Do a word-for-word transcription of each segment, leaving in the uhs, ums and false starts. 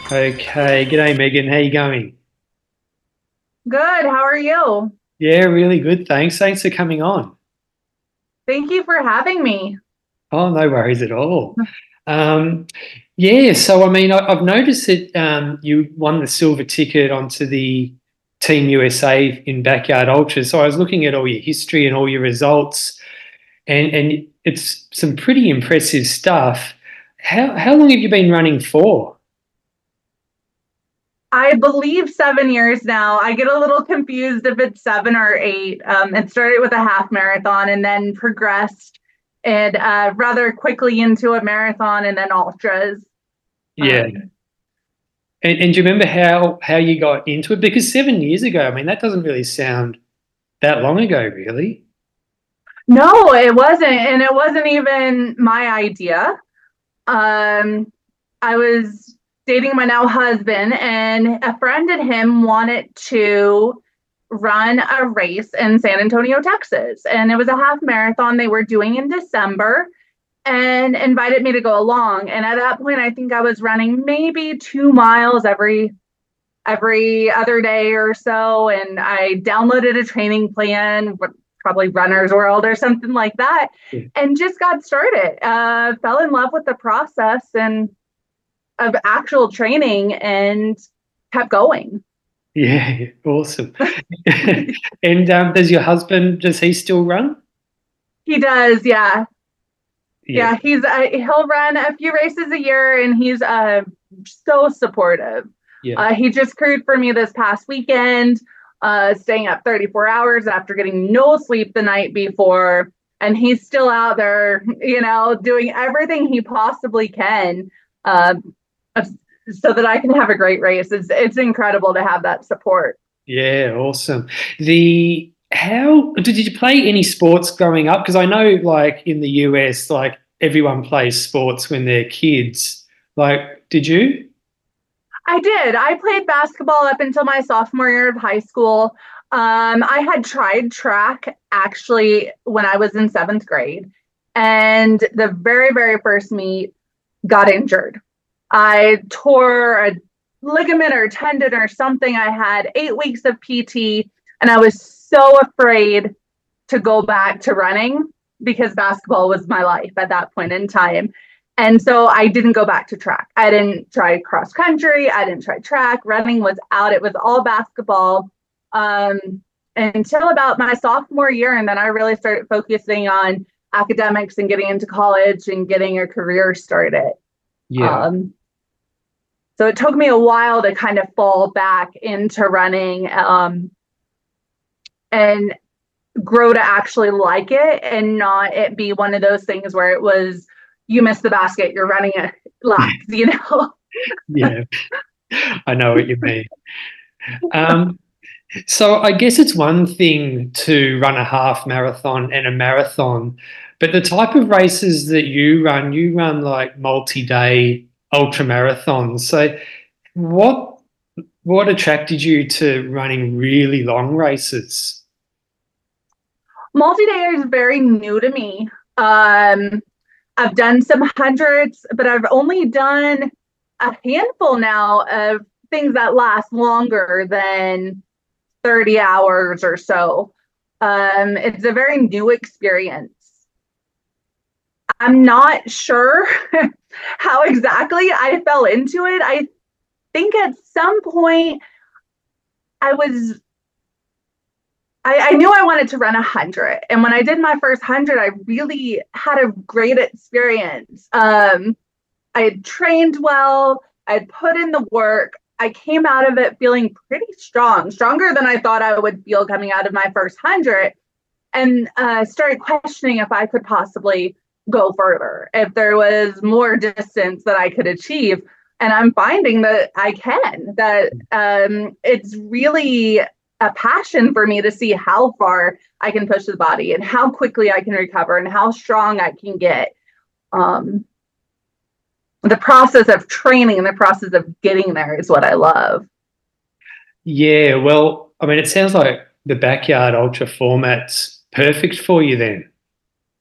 Okay, g'day Megan. How you going? Good. How are you? Yeah, really good. Thanks. Thanks for coming on. Thank you for having me. Oh, no worries at all. Um, yeah, so I mean, I, I've noticed that um, you won the silver ticket onto the Team U S A in Backyard Ultra. So I was looking at all your history and all your results, and and it's some pretty impressive stuff. How how long have you been running for? I believe seven years now. I get a little confused if it's seven or eight. Um, it started with a half marathon and then progressed and uh, rather quickly into a marathon and then ultras. Yeah. Um, And, and do you remember how how you got into it? Because seven years ago, I mean, that doesn't really sound that long ago, really. no, it wasn't, and it wasn't even my idea. Um, I was dating my now husband, and a friend and him wanted to run a race in San Antonio, Texas. And it was a half marathon they were doing in December and invited me to go along. And at that point, I think I was running maybe two miles every every other day or so. And I downloaded a training plan, probably Runner's World or something like that, Yeah, and just got started. Uh, fell in love with the process and of actual training and kept going. yeah, awesome. And um, does your husband, does he still run? He does, yeah. Yeah, Yeah, he's uh, he'll run a few races a year, and he's uh so supportive. yeah. Uh, he just crewed for me this past weekend, uh, staying up thirty-four hours after getting no sleep the night before, and he's still out there, you know, doing everything he possibly can, uh, so that I can have a great race. It's it's incredible to have that support. Yeah, awesome. The how did you play any sports growing up? Because I know, like in the U S, like everyone plays sports when they're kids. Like, did you? I did. I played basketball up until my sophomore year of high school. Um, I had tried track actually when I was in seventh grade, and the very, very first meet got injured. I tore a ligament or tendon or something. I had eight weeks of P T, and I was so afraid to go back to running because basketball was my life at that point in time. And so I didn't go back to track. I didn't try cross country. I didn't try track. Running was out. It was all basketball um, until about my sophomore year. And then I really started focusing on academics and getting into college and getting a career started. Yeah. Um, so it took me a while to kind of fall back into running um, and grow to actually like it and not it be one of those things where it was you miss the basket, you're running a lap, you know. Yeah, I know what you mean. Um, so I guess it's one thing to run a half marathon and a marathon, but the type of races that you run, you run like multi-day ultra marathons. So what what attracted you to running really long races? Multi-day is very new to me. um I've done some hundreds, but I've only done a handful now of things that last longer than thirty hours or so. Um it's a very new experience. I'm not sure how exactly I fell into it. I think at some point I was I, I knew I wanted to run a hundred. And when I did my first hundred, I really had a great experience. Um, I had trained well, I had put in the work. I came out of it feeling pretty strong, stronger than I thought I would feel coming out of my first hundred, and uh, started questioning if I could possibly go further, if there was more distance that I could achieve. And I'm finding that I can, that um, it's really a passion for me to see how far I can push the body and how quickly I can recover and how strong I can get. Um, the process of training and the process of getting there is what I love. Yeah, well, I mean, it sounds like the backyard ultra format's perfect for you then.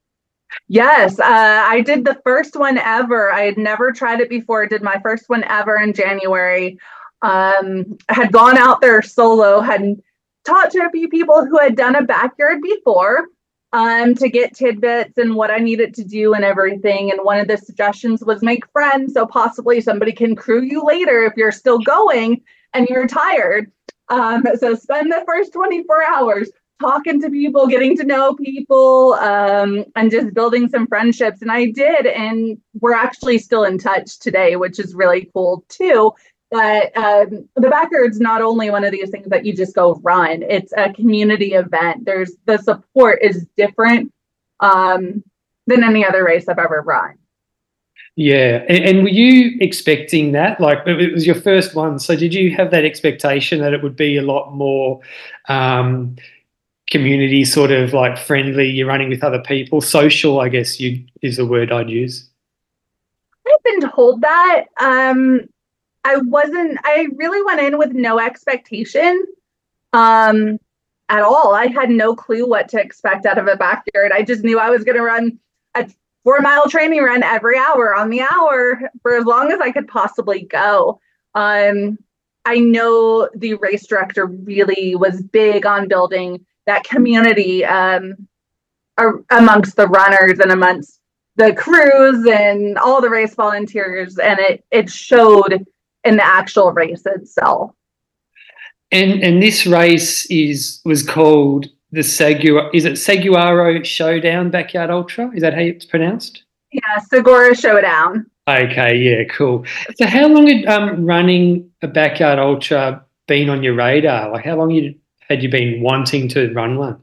Yes, uh, I did the first one ever. I had never tried it before. Did my first one ever in January. Um, had gone out there solo, had talked to a few people who had done a backyard before um, to get tidbits and what I needed to do and everything. And one of the suggestions was make friends so possibly somebody can crew you later if you're still going and you're tired. Um, so spend the first twenty-four hours talking to people, getting to know people, um, and just building some friendships. And I did, and we're actually still in touch today, which is really cool too. But um, the backyard's not only one of these things that you just go run; it's a community event. There's the support is different um, than any other race I've ever run. Yeah. And, and were you expecting that? Like, it was your first one. So did you have that expectation that it would be a lot more um, community sort of like friendly? You're running with other people, social, I guess you is the word I'd use. I've been told that. Um, I wasn't, I really went in with no expectation um, at all. I had no clue what to expect out of a backyard. I just knew I was going to run a four mile training run every hour on the hour for as long as I could possibly go. Um, I know the race director really was big on building that community um, amongst the runners and amongst the crews and all the race volunteers. And it, it showed in the actual race itself. And and this race is was called the Sagu is it Saguaro Showdown Backyard Ultra? Is that how it's pronounced? Yeah, Segura Showdown. Okay, yeah, cool. So how long had um, running a Backyard Ultra been on your radar? Like how long you, had you been wanting to run one?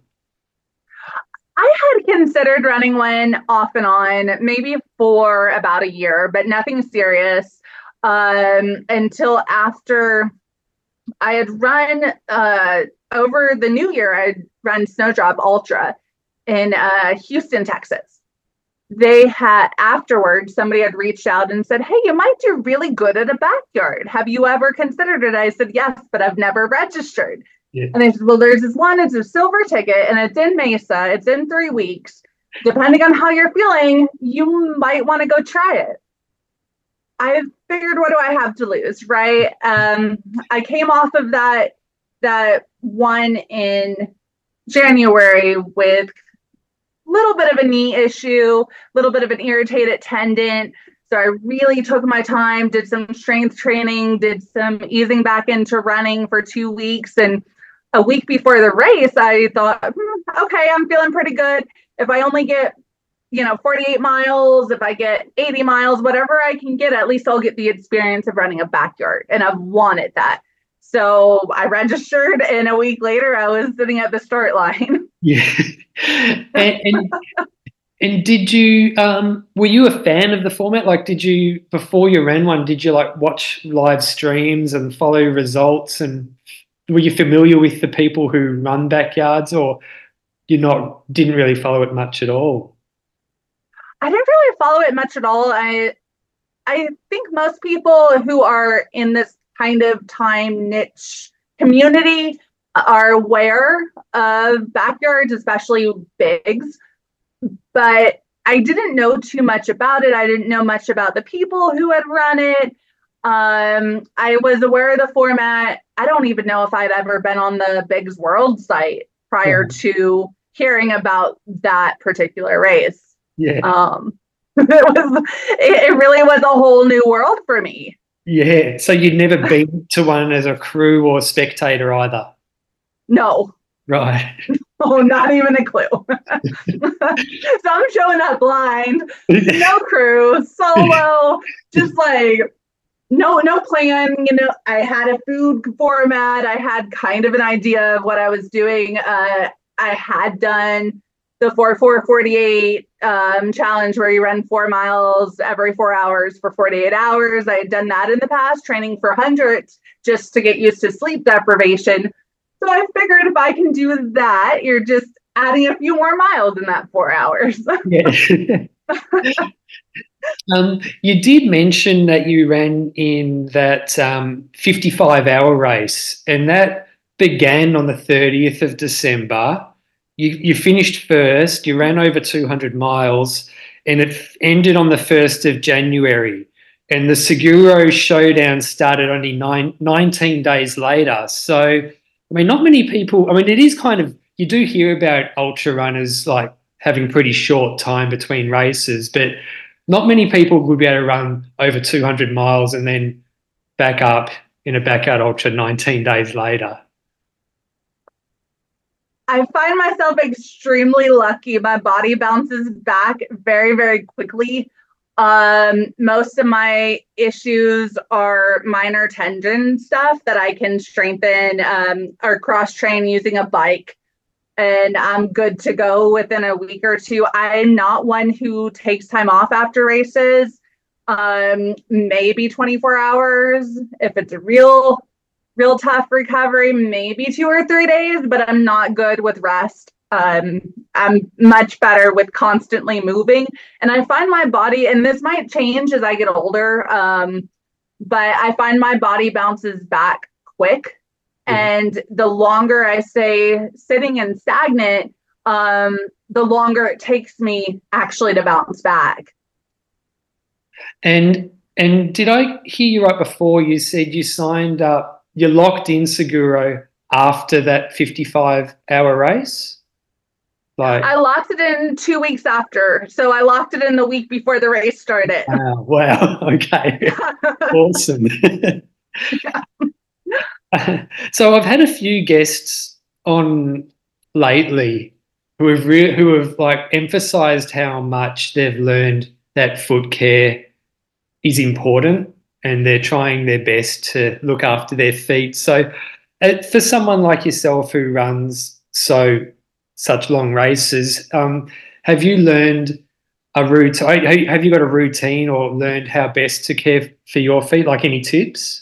I had considered running one off and on, maybe for about a year, but nothing serious um, until after I had run uh, over the new year. I'd run Snowdrop Ultra in uh, Houston, Texas. They had afterwards, somebody had reached out and said, "Hey, you might do really good at a backyard. Have you ever considered it?" I said, "Yes, but I've never registered." Yeah. And they said, "Well, there's this one, it's a silver ticket and it's in Mesa. It's in three weeks. Depending on how you're feeling, you might want to go try it." I figured, what do I have to lose, right? Um, I came off of that that one in January with a little bit of a knee issue, a little bit of an irritated tendon. So I really took my time, did some strength training, did some easing back into running for two weeks. And a week before the race, I thought, hmm, okay, I'm feeling pretty good. If I only get you know, forty-eight miles, if I get eighty miles, whatever I can get, at least I'll get the experience of running a backyard. And I've wanted that. So I registered, and a week later I was sitting at the start line. Yeah. and, and, and did you, um, were you a fan of the format? Like, did you, before you ran one, did you like watch live streams and follow results? And were you familiar with the people who run backyards, or you not, didn't really follow it much at all? I didn't really follow it much at all. I I think most people who are in this kind of time niche community are aware of backyards, especially bigs. But I didn't know too much about it. I didn't know much about the people who had run it. Um, I was aware of the format. I don't even know if I'd ever been on the Bigs World site prior mm-hmm. to hearing about that particular race. Yeah. Um, it was, it, it really was a whole new world for me. Yeah. So you'd never been to one as a crew or spectator either? No. Right. Oh, not even a clue. So I'm showing up blind, no crew, solo, just like no, no plan. You know, I had a food format. I had kind of an idea of what I was doing. Uh, I had done the four four forty-eight um, challenge where you run four miles every four hours for forty-eight hours. I had done that in the past, training for hundreds just to get used to sleep deprivation. So I figured if I can do that, you're just adding a few more miles in that four hours. Yeah. um, you did mention that you ran in that um, fifty-five hour race, and that began on the thirtieth of December. you, you finished first, you ran over two hundred miles, and it ended on the first of January. And the Seguro Showdown started only nine, nineteen days later. So, I mean, not many people, I mean, it is kind of, you do hear about ultra runners like having pretty short time between races, but not many people would be able to run over two hundred miles and then back up in a backyard ultra nineteen days later. I find myself extremely lucky. My body bounces back very, very quickly. Um, most of my issues are minor tendon stuff that I can strengthen um, or cross train using a bike, and I'm good to go within a week or two. I'm not one who takes time off after races. Um, maybe twenty-four hours. If it's a real real tough recovery, maybe two or three days, but I'm not good with rest. Um, I'm much better with constantly moving. And I find my body, and this might change as I get older, um, but I find my body bounces back quick. Mm-hmm. And the longer I stay sitting and stagnant, um, the longer it takes me actually to bounce back. And and did I hear you right before you said you signed up, you locked in Seguro after that fifty-five hour race? Like, I locked it in two weeks after. So I locked it in the week before the race started. Wow. Wow. Okay. Awesome. So I've had a few guests on lately who have re- who have like emphasized how much they've learned that foot care is important, and they're trying their best to look after their feet. So uh, for someone like yourself who runs so such long races, um, have you learned a routine? Have you got a routine or learned how best to care for your feet? Like any tips?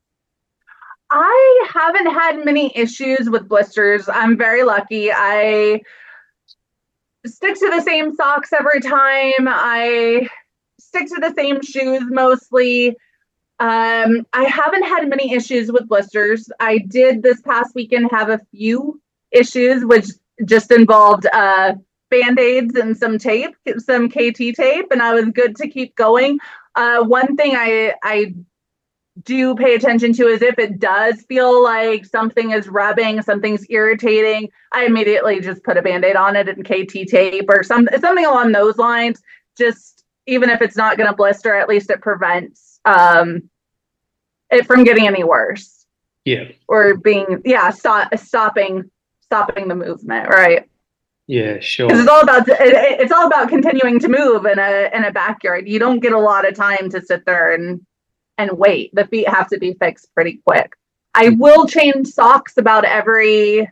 I haven't had many issues with blisters. I'm very lucky. I stick to the same socks every time. I stick to the same shoes mostly. Um, I haven't had many issues with blisters. I did this past weekend have a few issues, which just involved uh, Band-Aids and some tape, some K T tape, and I was good to keep going. Uh, one thing I, I do pay attention to is if it does feel like something is rubbing, something's irritating, I immediately just put a Band-Aid on it and K T tape or some, something along those lines. Just even if it's not going to blister, at least it prevents um, it from getting any worse. Yeah. Or being, yeah, stop, stopping, stopping the movement, right? Yeah, sure. Because it's all about it, it's all about continuing to move in a in a backyard. You don't get a lot of time to sit there and and wait. The feet have to be fixed pretty quick. I will change socks about every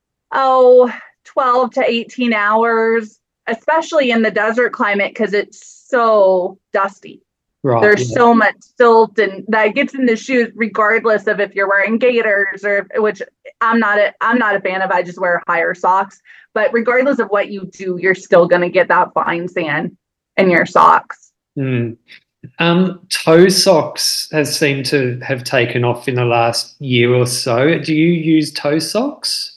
oh twelve to eighteen hours, especially in the desert climate because it's so dusty. Right, There's yeah. so much silt and that gets in the shoes, regardless of if you're wearing gaiters or which I'm not a I'm not a fan of. I just wear higher socks. But regardless of what you do, you're still going to get that fine sand in your socks. Mm. Um, toe socks has seemed to have taken off in the last year or so. Do you use toe socks?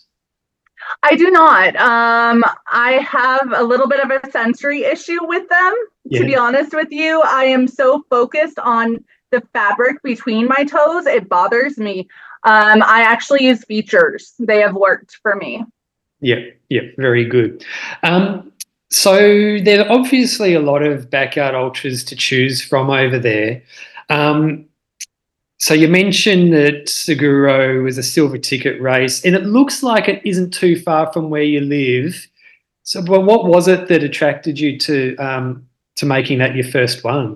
I do not. Um, I have a little bit of a sensory issue with them, yeah. to be honest with you. I am so focused on the fabric between my toes, it bothers me. Um, I actually use features. They have worked for me. Yeah, yeah, very good. Um, so there are obviously a lot of backyard ultras to choose from over there. Um, so you mentioned that Seguro was a silver ticket race, and it looks like it isn't too far from where you live. So, but what was it that attracted you to um, to making that your first one?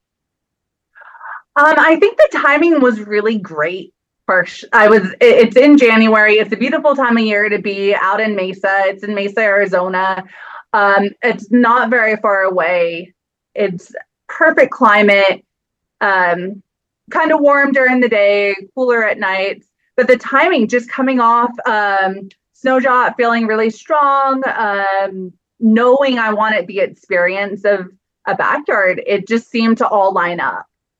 Um, I think the timing was really great. First, I was. It's in January. It's a beautiful time of year to be out in Mesa. It's in Mesa, Arizona. Um, it's not very far away. It's perfect climate. Um, kind of warm during the day, cooler at night. But the timing, just coming off um, Snowdrop, feeling really strong, um, knowing I wanted the experience of a backyard, it just seemed to all line up.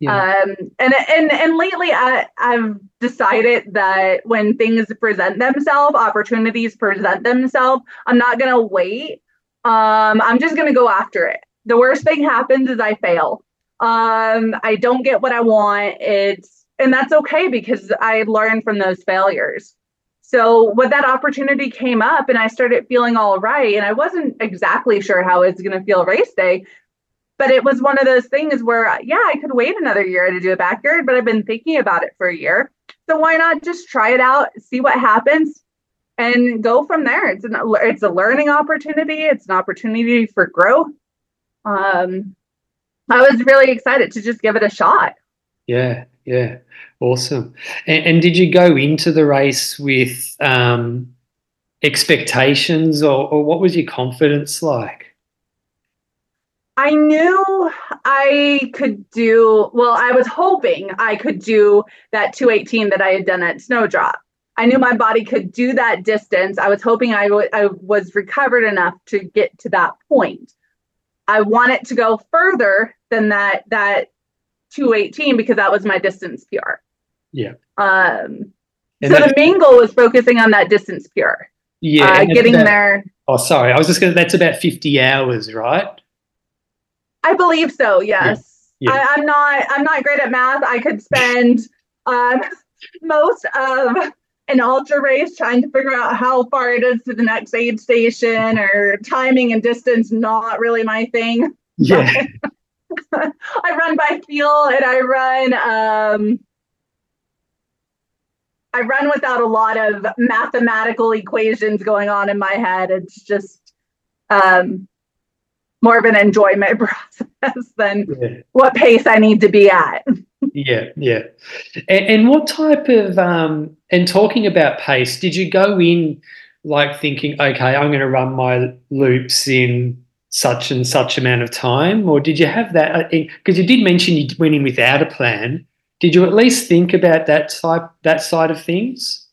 Yeah. Um, and and and lately, I I've decided that when things present themselves, opportunities present themselves, I'm not gonna wait. Um, I'm just gonna go after it. The worst thing happens is I fail. Um, I don't get what I want. It's and that's okay because I learned from those failures. So when that opportunity came up and I started feeling all right, and I wasn't exactly sure how it's gonna feel race day, but it was one of those things where, yeah, I could wait another year to do a backyard, but I've been thinking about it for a year. So why not just try it out, see what happens, and go from there? It's an it's a learning opportunity. It's an opportunity for growth. Um, I was really excited to just give it a shot. Yeah, yeah, awesome. And, and did you go into the race with um, expectations, or, or what was your confidence like? I knew I could do, well, I was hoping I could do that two eighteen that I had done at Snowdrop. I knew my body could do that distance. I was hoping I, w- I was recovered enough to get to that point. I wanted to go further than that that two eighteen because that was my distance P R. Yeah. Um, And so that, the main goal was focusing on that distance P R. yeah, Uh, and that's getting about, there. oh, sorry, I was just going to, that's about fifty hours, right? I believe so. Yeah, Yes. yeah, I, I'm not. I'm not great at math. I could spend um, most of an ultra race trying to figure out how far it is to the next aid station, or timing and distance. Not really my thing. yeah, I run by feel, and I run. Um, I run without a lot of mathematical equations going on in my head. It's just um, more of an enjoyment process than yeah, what pace I need to be at. yeah, yeah. And, and what type of, um, and talking about pace, did you go in like thinking, okay, I'm going to run my loops in such and such amount of time? Or did you have that? Because you did mention you went in without a plan. Did you at least think about that type, that side of things?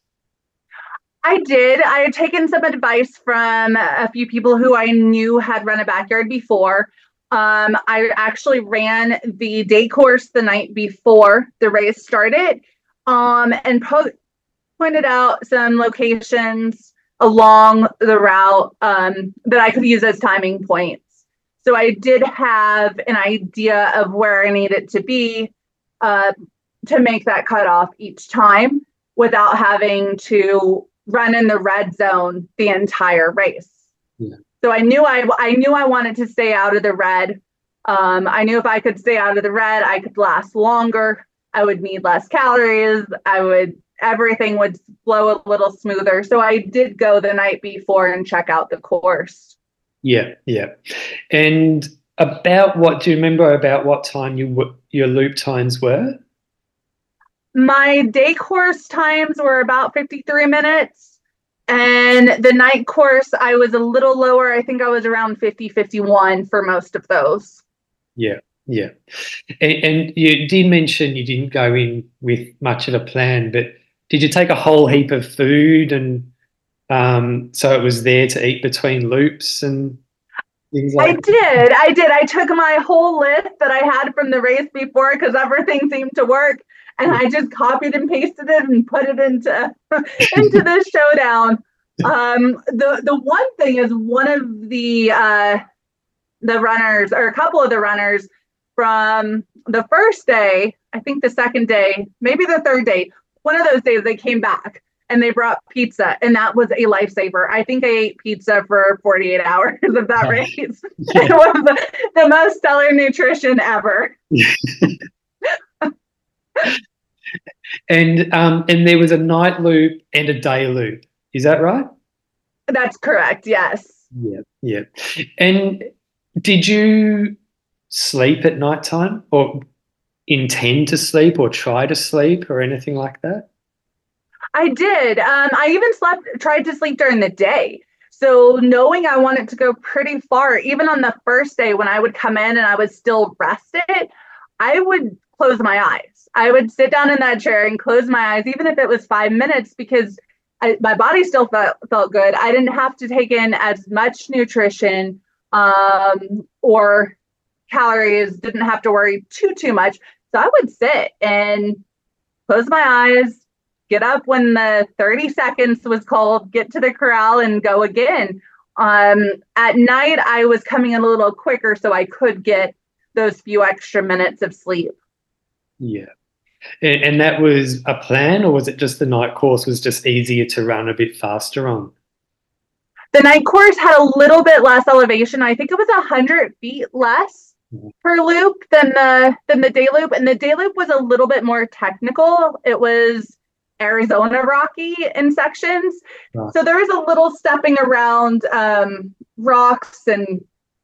I did. I had taken some advice from a few people who I knew had run a backyard before. Um, I actually ran the day course the night before the race started, um, and po- pointed out some locations along the route um, that I could use as timing points. So I did have an idea of where I needed to be uh, to make that cutoff each time without having to run in the red zone the entire race. Yeah. So I knew I I knew I wanted to stay out of the red. Um, I knew if I could stay out of the red, I could last longer. I would need less calories. I would everything would flow a little smoother. So I did go the night before and check out the course. Yeah, yeah. And about what, do you remember about what time you your loop times were? My day course times were about fifty-three minutes. And the night course, I was a little lower. I think I was around fifty, fifty-one for most of those. Yeah, yeah. And, and you did mention you didn't go in with much of a plan, but did you take a whole heap of food, and um, so it was there to eat between loops and things I like that? did. I did. I took my whole list that I had from the race before because everything seemed to work. And I just copied and pasted it and put it into into this showdown. Um, the the one thing is one of the uh, the runners, or a couple of the runners from the first day, I think the second day, maybe the third day, one of those days they came back and they brought pizza, and that was a lifesaver. I think I ate pizza for forty-eight hours of that race. Yeah. It was the, the most stellar nutrition ever. And um, and there was a night loop and a day loop. Is that right? That's correct. Yes. Yeah, yeah. And did you sleep at nighttime, or intend to sleep, or try to sleep, or anything like that? I did. Um, I even slept, tried to sleep during the day. So knowing I wanted to go pretty far, even on the first day when I would come in and I was still rested, I would close my eyes. I would sit down in that chair and close my eyes, even if it was five minutes, because I, my body still felt, felt good. I didn't have to take in as much nutrition um, or calories, didn't have to worry too, too much So I would sit and close my eyes, get up when the thirty seconds was called, get to the corral and go again. Um, at night, I was coming in a little quicker so I could get those few extra minutes of sleep. Yeah. And, and that was a plan, or was it just the night course was just easier to run a bit faster on? The night course had a little bit less elevation. I think it was one hundred feet less per loop than the than the day loop. And the day loop was a little bit more technical. It was Arizona rocky in sections. Right. So there was a little stepping around um, rocks and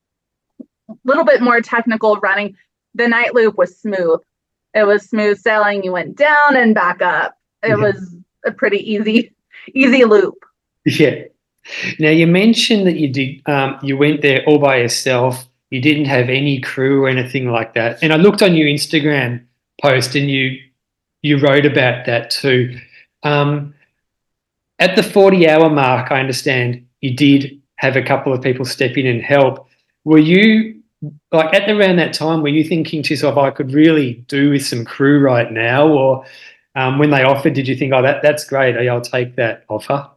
a little bit more technical running. The night loop was smooth. It was smooth sailing. You went down and back up. It yeah. was a pretty easy, easy loop. Yeah. Now you mentioned that you did, um, you went there all by yourself. You didn't have any crew or anything like that. And I looked on your Instagram post, and you you wrote about that too. Um, at the forty hour mark, I understand you did have a couple of people step in and help. Were you, like, at around that time, were you thinking to yourself, I could really do with some crew right now? Or um, when they offered, did you think, oh, that that's great, I'll take that offer?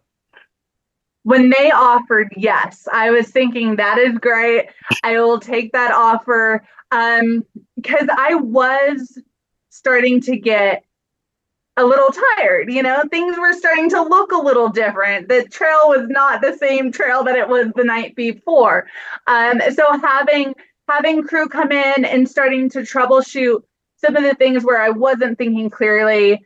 When they offered, yes, I was thinking that is great. I will take that offer, um, because I was starting to get a little tired. You know, things were starting to look a little different. The trail was not the same trail that it was the night before. Um, so having having crew come in and starting to troubleshoot some of the things where I wasn't thinking clearly.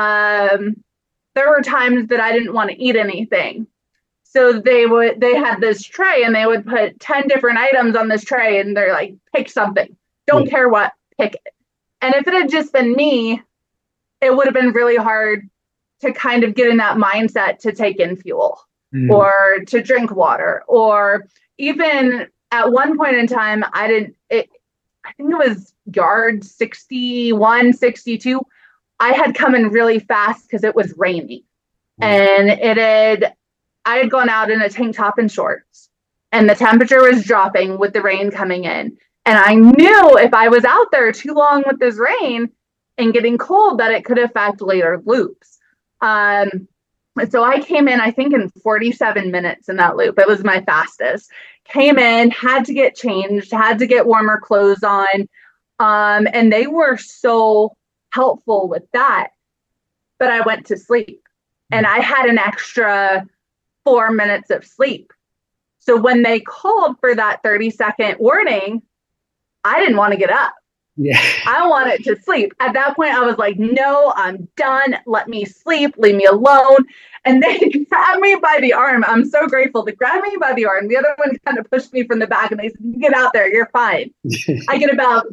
Um, there were times that I didn't want to eat anything. So they would, they had this tray and they would put ten different items on this tray and they're like, pick something. Don't care what, pick it. And if it had just been me, it would have been really hard to kind of get in that mindset to take in fuel mm. or to drink water, or even at one point in time, I didn't, it, I think it was yard sixty-one, sixty-two. I had come in really fast because it was raining mm. and it had, I had gone out in a tank top and shorts, and the temperature was dropping with the rain coming in. And I knew if I was out there too long with this rain and getting cold, that it could affect later loops. Um, so I came in, I think, in forty-seven minutes in that loop. It was my fastest. Came in, had to get changed, had to get warmer clothes on. Um, and they were so helpful with that. But I went to sleep, and I had an extra four minutes of sleep. So when they called for that thirty second warning, I didn't want to get up. Yeah. I wanted to sleep. At that point, I was like, no, I'm done. Let me sleep. Leave me alone. And they grabbed me by the arm. I'm so grateful. They grabbed me by the arm. The other one kind of pushed me from the back, and they said, you get out there. You're fine. I get about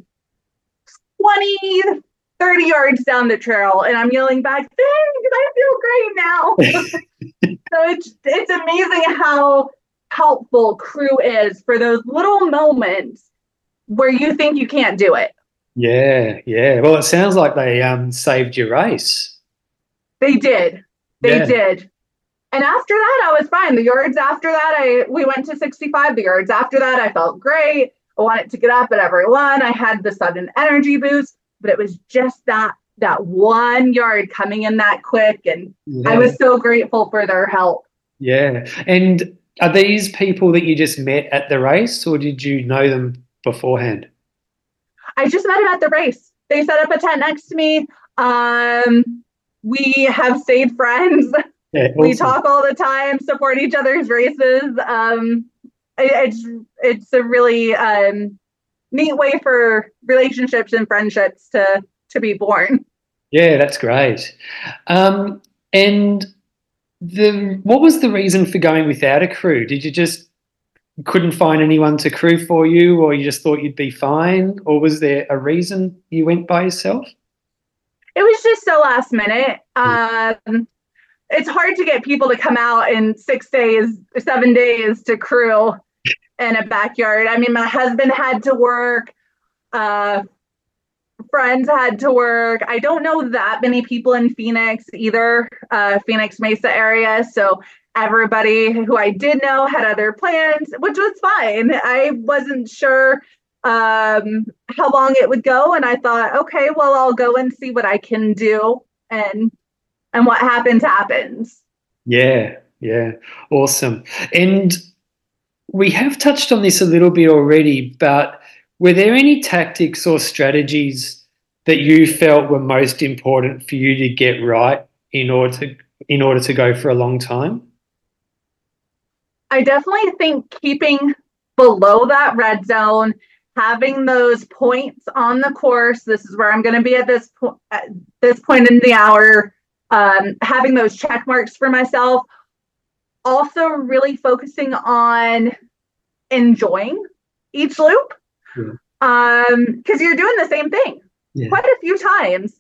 twenty, thirty yards down the trail, and I'm yelling back, thanks, I feel great now. So it's it's amazing how helpful crew is for those little moments where you think you can't do it. Yeah, yeah. Well, it sounds like they um, saved your race. They did. They yeah. did. And after that, I was fine. The yards after that, I we went to sixty-five. The yards after that, I felt great. I wanted to get up at every one. I had the sudden energy boost, but it was just that that one yard coming in that quick, and yeah. I was so grateful for their help. Yeah. And are these people that you just met at the race, or did you know them beforehand? I just met them at the race. They set up a tent next to me. Um, we have stayed friends. Yeah, awesome. We talk all the time, support each other's races. Um, it, it's it's a really um, neat way for relationships and friendships to to be born. Yeah, that's great. Um, and the what was the reason for going without a crew? Did you just couldn't find anyone to crew for you, or you just thought you'd be fine, or was there a reason you went by yourself? It was just so last minute. Um, it's hard to get people to come out in six days, seven days to crew in a backyard. I mean, my husband had to work. Uh, friends had to work. I don't know that many people in Phoenix either, uh, Phoenix Mesa area. So everybody who I did know had other plans, which was fine. I wasn't sure um, how long it would go. And I thought, okay, well, I'll go and see what I can do. And and what happens, happens. Yeah, yeah. Awesome. And we have touched on this a little bit already, but were there any tactics or strategies that you felt were most important for you to get right in order to in order to go for a long time? I definitely think keeping below that red zone, having those points on the course, this is where I'm going to be at this point, at this point in the hour, um, having those check marks for myself. Also, really focusing on enjoying each loop, yeah. um, because you're doing the same thing yeah. quite a few times.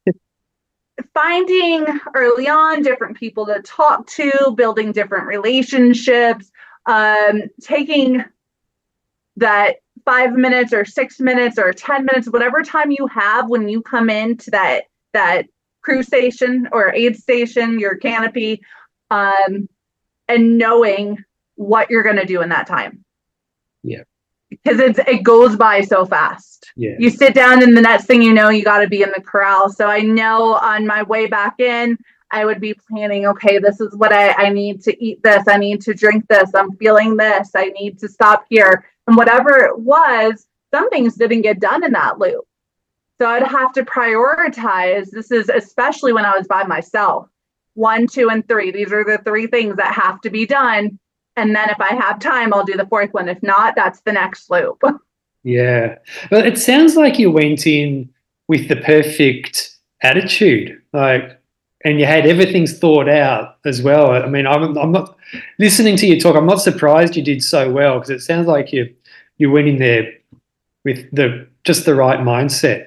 Finding early on different people to talk to, building different relationships, um, taking that five minutes or six minutes or ten minutes, whatever time you have when you come into that that crew station or aid station, your canopy, um, and knowing what you're going to do in that time. Yeah. Because it's it goes by so fast. Yeah. You sit down and the next thing you know, you got to be in the corral. So I know on my way back in, I would be planning, okay, this is what I, I need to eat this. I need to drink this. I'm feeling this. I need to stop here. And whatever it was, some things didn't get done in that loop. So I'd have to prioritize. This is especially when I was by myself. One, two, and three. These are the three things that have to be done. And then if I have time, I'll do the fourth one. If not, that's the next loop. Yeah. Well, it sounds like you went in with the perfect attitude, like, and you had everything thought out as well. I mean, I'm, I'm not listening to you talk. I'm not surprised you did so well, because it sounds like you you went in there with the just the right mindset.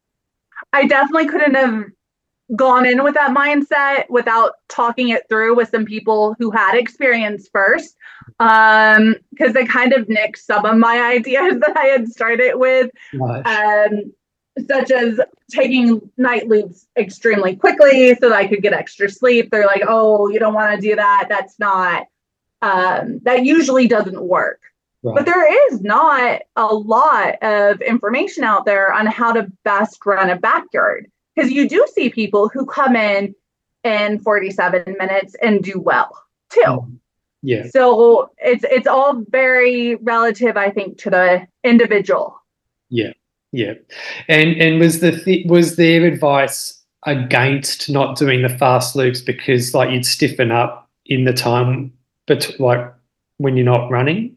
I definitely couldn't have gone in with that mindset without talking it through with some people who had experience first, um, because they kind of nixed some of my ideas that I had started with, nice. um, such as taking night loops extremely quickly so that I could get extra sleep. They're like, oh, you don't want to do that. That's not, um, that usually doesn't work. Right. But there is not a lot of information out there on how to best run a backyard. Because you do see people who come in in forty-seven minutes and do well too. Yeah. So it's it's all very relative, I think, to the individual. Yeah, yeah. And and was the th- was their advice against not doing the fast loops because like you'd stiffen up in the time, but like when you're not running?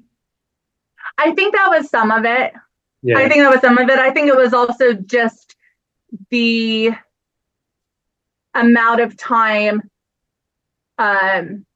I think that was some of it. Yeah. I think that was some of it. I think it was also just the amount of time um,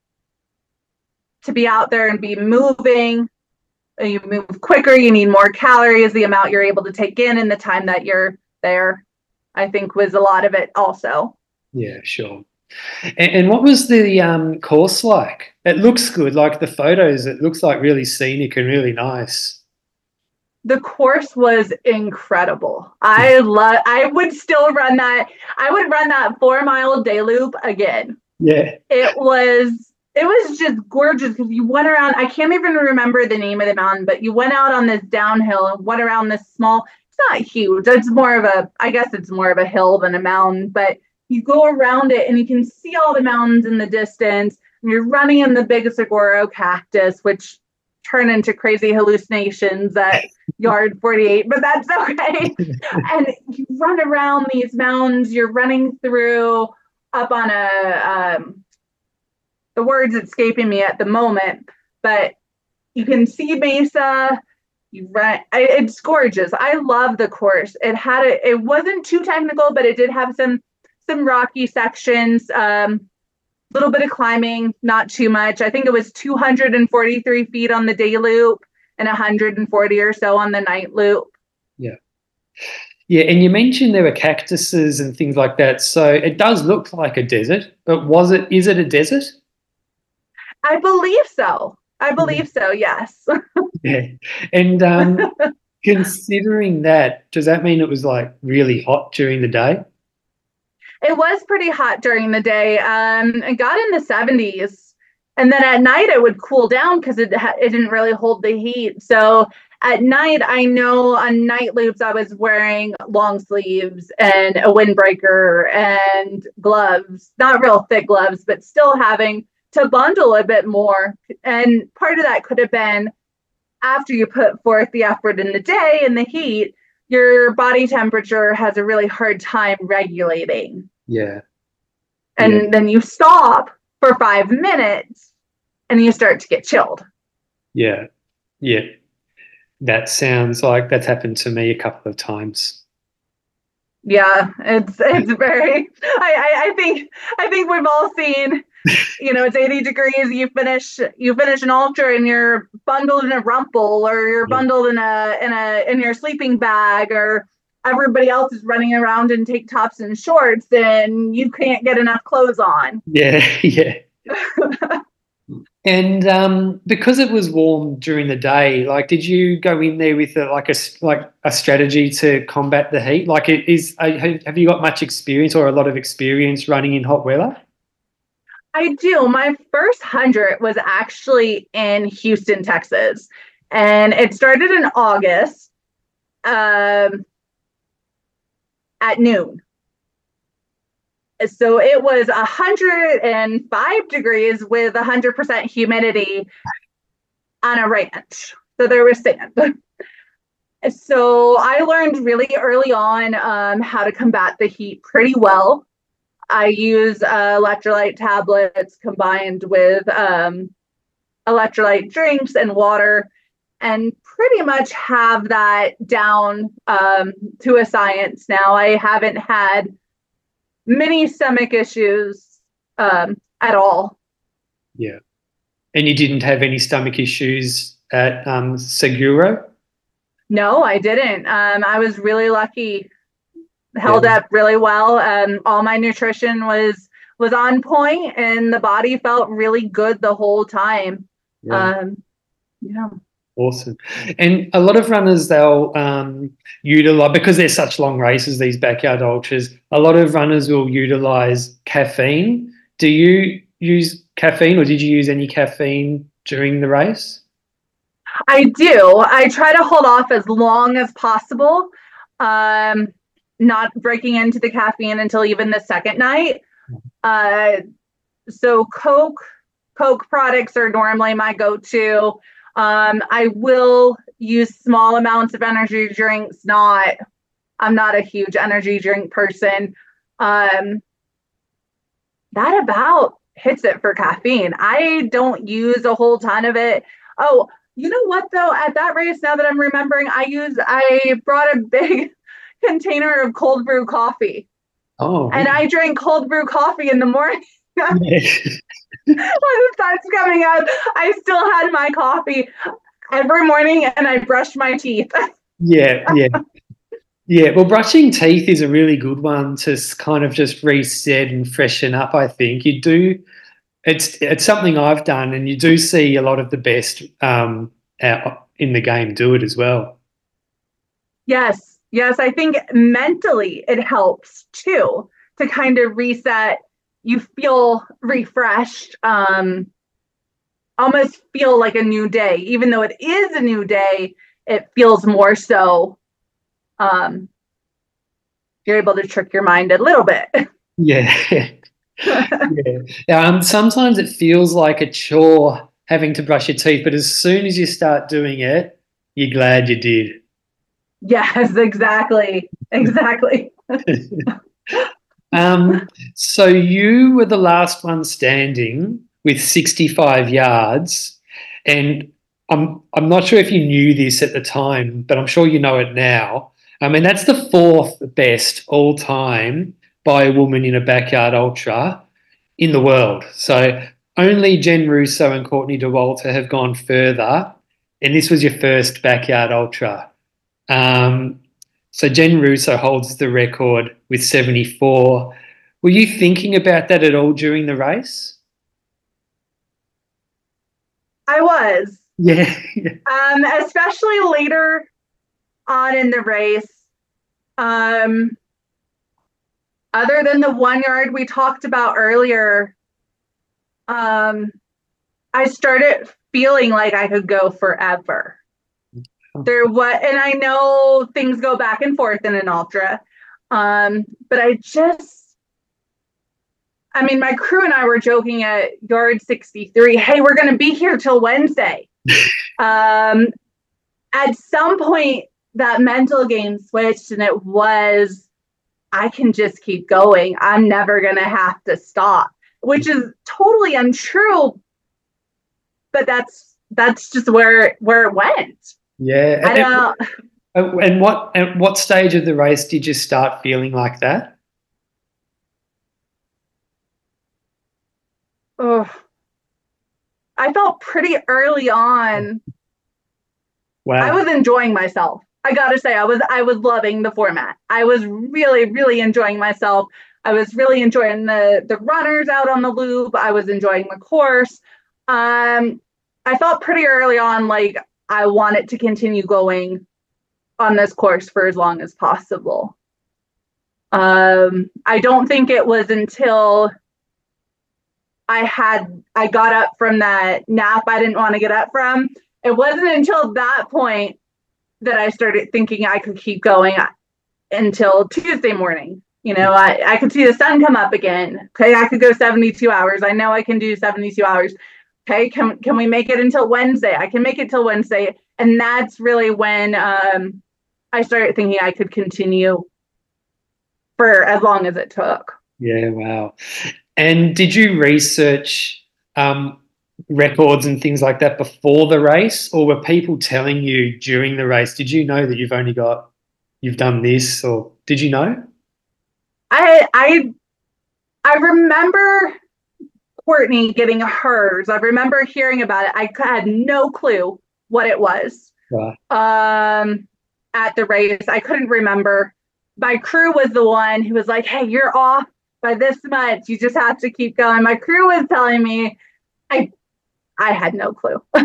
to be out there and be moving. You move quicker, you need more calories, the amount you're able to take in and the time that you're there, I think was a lot of it also. Yeah, sure. And, and what was the um, course like? It looks good, like the photos, it looks like really scenic and really nice. The course was incredible. I love, I would still run that. I would run that four mile day loop again. Yeah. It was, it was just gorgeous because you went around, I can't even remember the name of the mountain, but you went out on this downhill and went around this small, it's not huge. It's more of a, I guess it's more of a hill than a mountain, but you go around it and you can see all the mountains in the distance. And you're running in the big saguaro cactus, which turn into crazy hallucinations at yard forty-eight, but that's okay. And you run around these mountains, you're running through up on a, um, the word's escaping me at the moment, but you can see Mesa, you run, it's gorgeous. I love the course. It had a, it wasn't too technical, but it did have some, some rocky sections, um, little bit of climbing, not too much. I think it was two hundred forty-three feet on the day loop and one hundred forty or so on the night loop. Yeah. Yeah, and you mentioned there were cactuses and things like that. So it does look like a desert, but was it, is it a desert? I believe so. I believe so, yes. Yeah. And um, considering that, does that mean it was like really hot during the day? It was pretty hot during the day. Um, it got in the seventies. And then at night it would cool down because it, ha- it didn't really hold the heat. So At night, I know on night loops, I was wearing long sleeves and a windbreaker and gloves, not real thick gloves, but still having to bundle a bit more. And part of that could have been after you put forth the effort in the day in the heat, your body temperature has a really hard time regulating. Yeah. And Yeah. then you stop for five minutes and you start to get chilled. Yeah. Yeah. That sounds like that's happened to me a couple of times. Yeah, it's it's very I, I, I think I think we've all seen, you know, it's eighty degrees, you finish you finish an ultra and you're bundled in a rumple, or you're Yeah. bundled in a in a in your sleeping bag, or everybody else is running around in tank tops and shorts and you can't get enough clothes on. Yeah. Yeah. And um, because it was warm during the day, like, did you go in there with a, like a like a strategy to combat the heat? Like, it is, uh, have you got much experience or a lot of experience running in hot weather? I do. My first hundred was actually in Houston, Texas, and it started in August um, at noon. So it was one hundred five degrees with one hundred percent humidity on a ranch. So there was sand. So I learned really early on um, how to combat the heat pretty well. I use uh, electrolyte tablets combined with um, electrolyte drinks and water, and pretty much have that down um, to a science now. I haven't had many stomach issues um, at all. Yeah. And you didn't have any stomach issues at um, Seguro? No, I didn't. Um, I was really lucky. Held Yeah. up really well. Um, all my nutrition was was on point, and the body felt really good the whole time. Yeah. Um, yeah. Awesome. And a lot of runners, they'll um, utilize, because they're such long races, these backyard ultras, a lot of runners will utilize caffeine. Do you use caffeine, or did you use any caffeine during the race? I do. I try to hold off as long as possible, um, not breaking into the caffeine until even the second night. Uh, so Coke, Coke products are normally my go-to. Um, I will use small amounts of energy drinks. Not, I'm not a huge energy drink person. Um, that about hits it for caffeine. I don't use a whole ton of it. Oh, you know what though? At that race, now that I'm remembering, I used I brought a big container of cold brew coffee. Oh, And I drank cold brew coffee in the morning. yeah. When the sun's coming up, I still had my coffee every morning and I brushed my teeth. Yeah, yeah. Yeah, well, brushing teeth is a really good one to kind of just reset and freshen up, I think. You do, it's it's something I've done, and you do see a lot of the best um, out in the game do it as well. Yes, yes, I think mentally it helps too to kind of reset. You feel refreshed, um, almost feel like a new day. Even though it is a new day, it feels more so. Um, you're able to trick your mind a little bit. Yeah. Yeah. Um, sometimes it feels like a chore having to brush your teeth, but as soon as you start doing it, you're glad you did. Yes, exactly. Exactly. Um, so you were the last one standing with sixty-five yards, and I'm I'm not sure if you knew this at the time, but I'm sure you know it now. I mean, that's the fourth best all time by a woman in a backyard ultra in the world. So only Jen Russo and Courtney Dauwalter have gone further, and this was your first backyard ultra. Um, so Jen Russo holds the record with seventy-four. Were you thinking about that at all during the race? I was. Yeah. Um, especially later on in the race. Um, other than the one yard we talked about earlier, um, I started feeling like I could go forever. There what, and I know things go back and forth in an ultra, um, but I just, I mean, my crew and I were joking at yard sixty-three. Hey, we're going to be here till Wednesday. um, at some point, that mental game switched, and it was, I can just keep going. I'm never going to have to stop, which is totally untrue. But that's that's just where where it went. Yeah. I don't. And, and what at what stage of the race did you start feeling like that? Oh, I felt pretty early on. Wow. I was enjoying myself. I gotta say, I was I was loving the format. I was really, really enjoying myself. I was really enjoying the the runners out on the loop. I was enjoying the course. Um, I felt pretty early on like I wanted to continue going on this course for as long as possible. Um, I don't think it was until I had I got up from that nap I didn't want to get up from. It wasn't until that point that I started thinking I could keep going until Tuesday morning. You know, I, I could see the sun come up again. Okay, I could go seventy-two hours. I know I can do seventy-two hours. Okay, can can we make it until Wednesday? I can make it till Wednesday. And that's really when um, I started thinking I could continue for as long as it took. Yeah, wow. And did you research um, records and things like that before the race, or were people telling you during the race? Did you know that you've only got, you've done this, or did you know? I I I remember Courtney getting hers. I remember hearing about it. I had no clue what it was. Right. Um, at the race, I couldn't remember. My crew was the one who was like, "Hey, you're off by this much. You just have to keep going." My crew was telling me. I I had no clue. I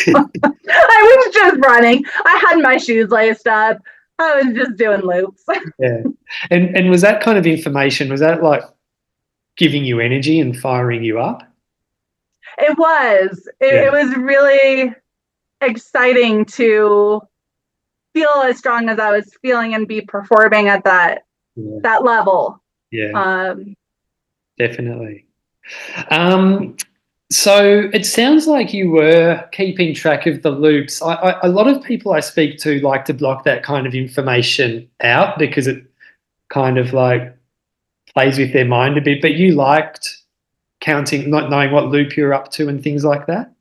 was just running. I had my shoes laced up. I was just doing loops. Yeah. And and was that kind of information, was that like giving you energy and firing you up? It was. It, Yeah. it was really exciting to feel as strong as I was feeling and be performing at that Yeah. that level. Yeah. Um, Definitely. Um, so it sounds like you were keeping track of the loops. I, I, a lot of people I speak to like to block that kind of information out because it kind of like plays with their mind a bit. But you liked counting, not knowing what loop you're up to and things like that?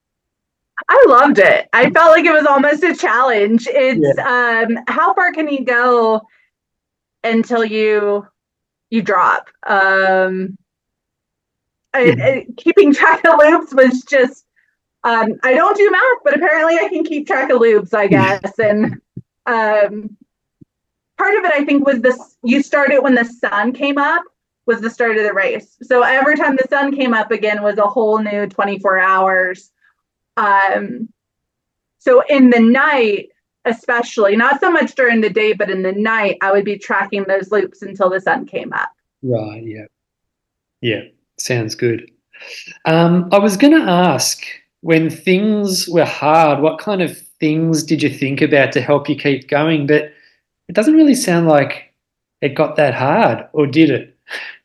I loved it. I felt like it was almost a challenge. It's Yeah. um, how far can you go until you you drop? Um, I, Yeah. I, keeping track of loops was just. Um, I don't do math, but apparently I can keep track of loops, I guess. And um, part of it, I think, was this. You started when the sun came up. Was the start of the race. So every time the sun came up again was a whole new twenty-four hours. Um, so in the night, especially, not so much during the day, but in the night, I would be tracking those loops until the sun came up. Right, yeah. Yeah, sounds good. Um, I was going to ask, when things were hard, what kind of things did you think about to help you keep going? But it doesn't really sound like it got that hard, or did it?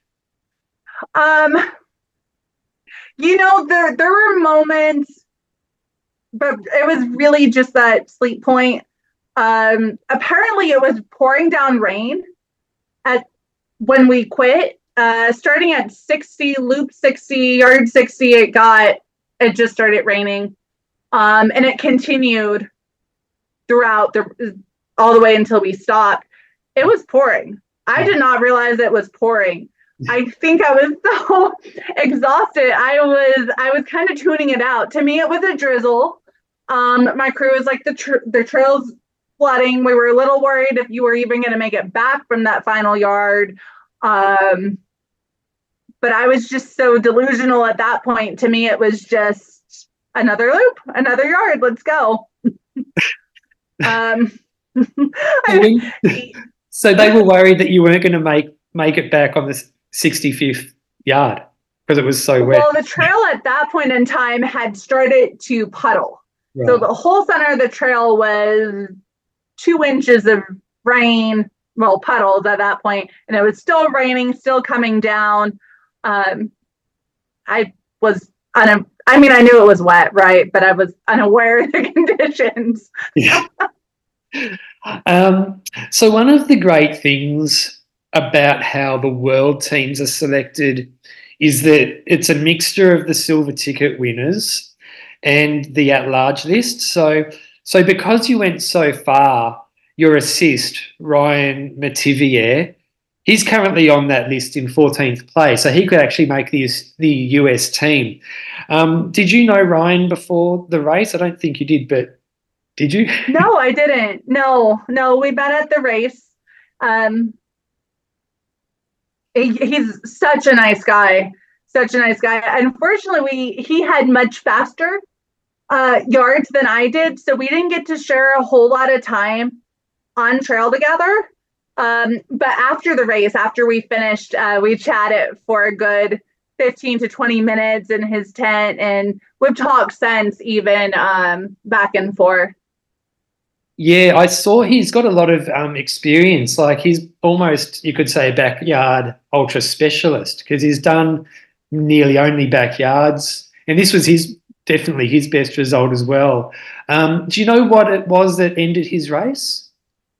Um, you know, there there were moments, but it was really just that sleep point. Um, apparently, it was pouring down rain at when we quit. Uh, starting at sixty, loop sixty, yard sixty, it got it just started raining, um, and it continued throughout the all the way until we stopped. It was pouring. I did not realize it was pouring. I think I was so exhausted. I was I was kind of tuning it out. To me, it was a drizzle. Um, my crew was like the tr- the trail's flooding. We were a little worried if you were even going to make it back from that final yard. Um, but I was just so delusional at that point. To me, it was just another loop, another yard. Let's go. um, I, so they were worried that you weren't going to make make it back on the sixty-fifth yard because it was so wet. Well, the trail at that point in time had started to puddle. So Right. the whole center of the trail was two inches of rain, well, puddles at that point, and it was still raining, still coming down. Um, I was un- I mean, I knew it was wet, right? But I was unaware of the conditions. Yeah. Um, so one of the great things about how the world teams are selected is that it's a mixture of the silver ticket winners and the at-large list. So, so because you went so far, your assist, Ryan Metivier, he's currently on that list in fourteenth place. So he could actually make the, the U S team. Um, did you know Ryan before the race? I don't think you did, but did you? No, I didn't. No, no, we met at the race. Um, he, he's such a nice guy, such a nice guy. Unfortunately, we he had much faster uh, yards than I did, so we didn't get to share a whole lot of time on trail together. Um, but after the race, after we finished, uh, we chatted for a good fifteen to twenty minutes in his tent, and we've talked since, even um, back and forth. Yeah, I saw he's got a lot of um, experience. Like he's almost, you could say, a backyard ultra specialist because he's done nearly only backyards, and this was his definitely his best result as well. Um, do you know what it was that ended his race?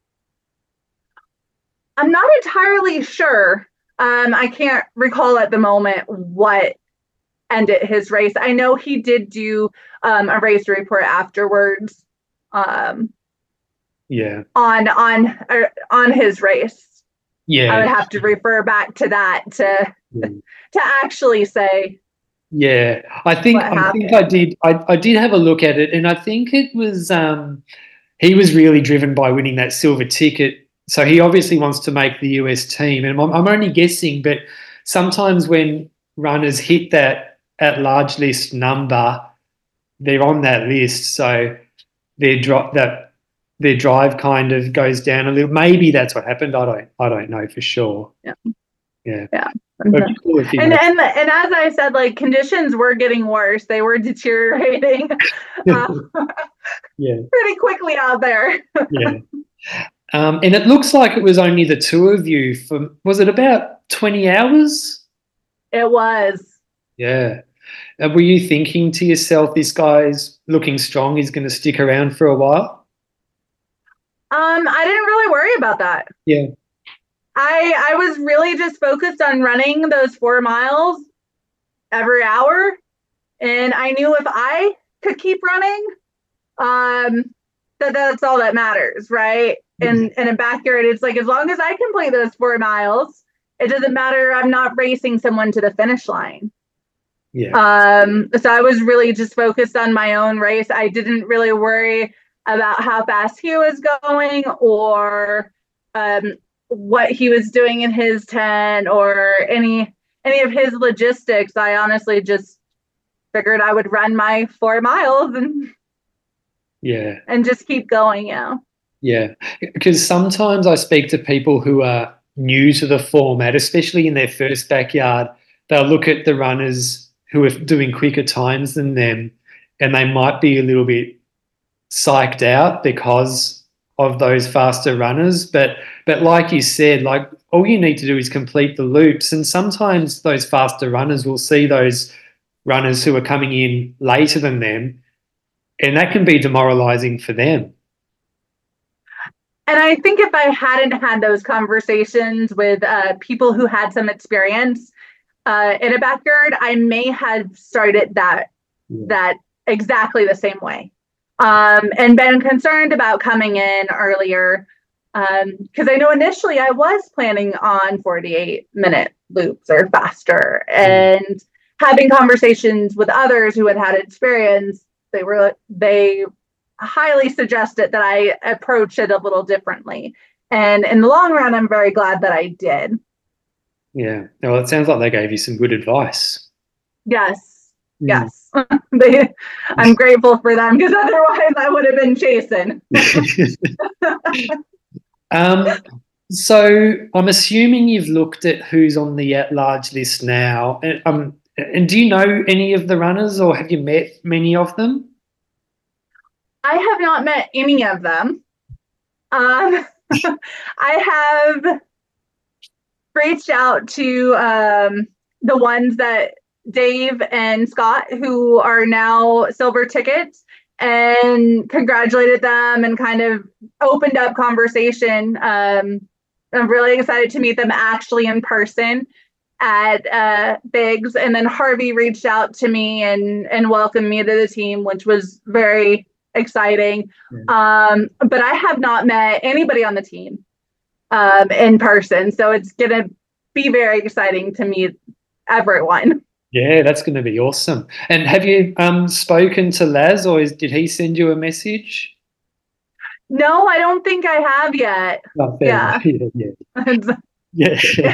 I'm not entirely sure. Um, I can't recall at the moment what ended his race. I know he did do um, a race report afterwards um, Yeah, on on uh, on his race. I yeah, would have to refer back to that to yeah. to actually say Yeah, I think what I think I happened. did. I, I did have a look at it, and I think it was um, he was really driven by winning that silver ticket. So he obviously wants to make the U S team, and I'm, I'm only guessing, but sometimes when runners hit that at large list number, they're on that list, so their drop that their drive kind of goes down a little. Maybe that's what happened. I don't I don't know for sure. Yeah, Yeah, yeah. but cool if you And know. and and as I said, like conditions were getting worse. They were deteriorating uh, Yeah, pretty quickly out there. yeah. Um, and it looks like it was only the two of you for, was it about twenty hours? It was. Yeah. Uh, were you thinking to yourself, this guy's looking strong, he's going to stick around for a while? Um, I didn't really worry about that. Yeah. I I was really just focused on running those four miles every hour, and I knew if I could keep running, um, that that's all that matters, right? And in a backyard, it's like as long as I complete those four miles, it doesn't matter. I'm not racing someone to the finish line. Yeah. Um, so I was really just focused on my own race. I didn't really worry about how fast he was going or um, what he was doing in his tent or any any of his logistics. I honestly just figured I would run my four miles and Yeah. and just keep going. Yeah. Yeah. Because sometimes I speak to people who are new to the format, especially in their first backyard. They'll look at the runners who are doing quicker times than them, and they might be a little bit psyched out because of those faster runners. But but like you said, like all you need to do is complete the loops. And sometimes those faster runners will see those runners who are coming in later than them, and that can be demoralizing for them. And I think if I hadn't had those conversations with uh, people who had some experience uh, in a backyard, I may have started that Yeah. that exactly the same way, um, and been concerned about coming in earlier because um, I know initially I was planning on forty-eight minute loops or faster, and having conversations with others who had had experience, they were they highly suggested that I approach it a little differently. And in the long run, I'm very glad that I did. Yeah. Well, it sounds like they gave you some good advice. Yes. Mm. Yes. they, I'm grateful for them because otherwise I would have been chasing. um, so I'm assuming you've looked at who's on the at-large list now. And, um, and do you know any of the runners or have you met many of them? I have not met any of them. Um, I have reached out to um, the ones that Dave and Scott, who are now silver tickets, and congratulated them and kind of opened up conversation. Um, I'm really excited to meet them actually in person at uh, Biggs. And then Harvey reached out to me and and welcomed me to the team, which was very exciting. Yeah. Um, but I have not met anybody on the team um, in person, so it's gonna be very exciting to meet everyone. Yeah, that's going to be awesome. And have you um, spoken to Laz, or is, did he send you a message? No, I don't think I have yet. Oh, yeah. Yeah. Yeah. Yeah.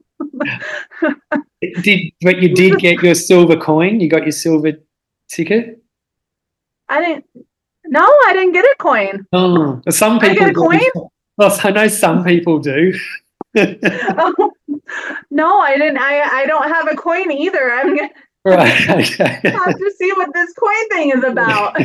Did but you did get your silver coin? You got your silver ticket? I didn't. No, I didn't get a coin. Oh, some people I get a coin. Well, I know some people do. Oh, no, I didn't. I I don't have a coin either. I'm gonna right. Okay. have to see what this coin thing is about.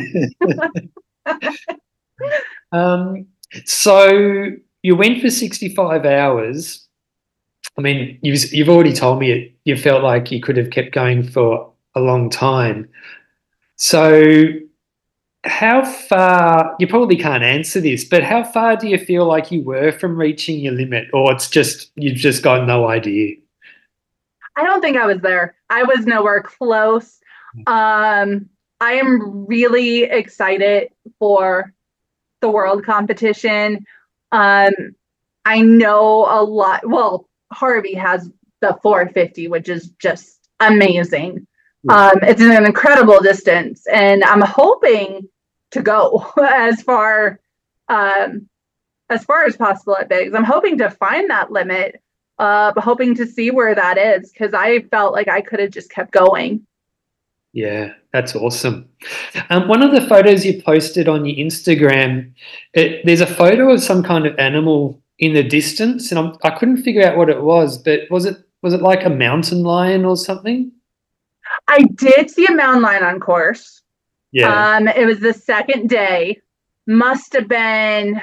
um. So you went for sixty-five hours. I mean, you've you've already told me it, you felt like you could have kept going for a long time. So how far, you probably can't answer this, but how far do you feel like you were from reaching your limit, or it's just, you've just got no idea? I don't think I was there. I was nowhere close. Um, I am really excited for the world competition. Um, I know a lot. Well, Harvey has the four fifty, which is just amazing. Um, it's an incredible distance, and I'm hoping to go as far um, as far as possible at Biggs. I'm hoping to find that limit, uh, hoping to see where that is, because I felt like I could have just kept going. Yeah, that's awesome. Um, one of the photos you posted on your Instagram, it, there's a photo of some kind of animal in the distance, and I'm, I couldn't figure out what it was, but was it was it like a mountain lion or something? I did see a mountain lion on course. Yeah. Um, it was the second day. Must have been,